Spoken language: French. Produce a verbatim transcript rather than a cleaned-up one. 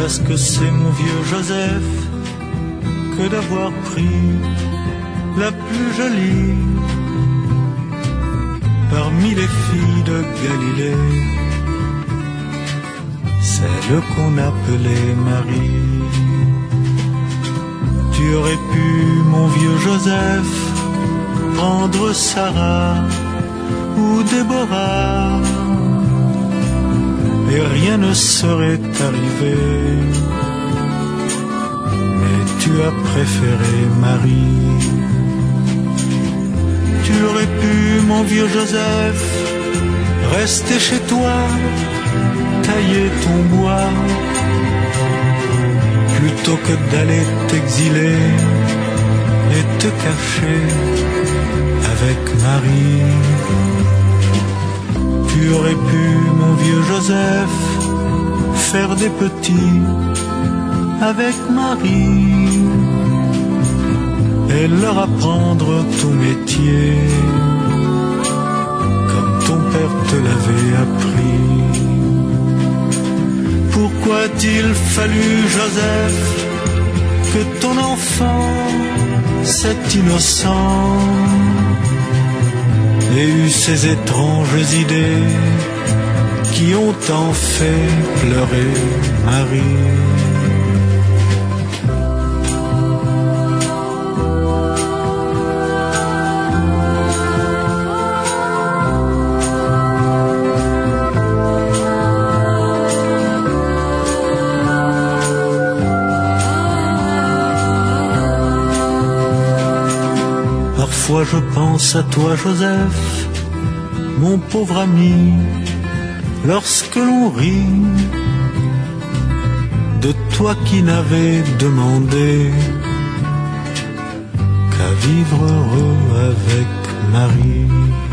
qu'est-ce que c'est mon vieux Joseph que d'avoir pris la plus jolie parmi les filles de Galilée, celle qu'on appelait Marie. Tu aurais pu, mon vieux Joseph, prendre Sarah ou Déborah, et rien ne serait arrivé. Mais tu as préféré Marie. Tu aurais pu, mon vieux Joseph, rester chez toi, tailler ton bois, plutôt que d'aller t'exiler et te cacher avec Marie. Tu aurais pu, mon vieux Joseph, faire des petits avec Marie et leur apprendre ton métier comme ton père te l'avait appris. Pourquoi a-t-il fallu, Joseph, que ton enfant, cet innocent, ait eu ces étranges idées qui ont tant fait pleurer Marie? Parfois je pense à toi, Joseph, mon pauvre ami, lorsque l'on rit de toi qui n'avais demandé qu'à vivre heureux avec Marie.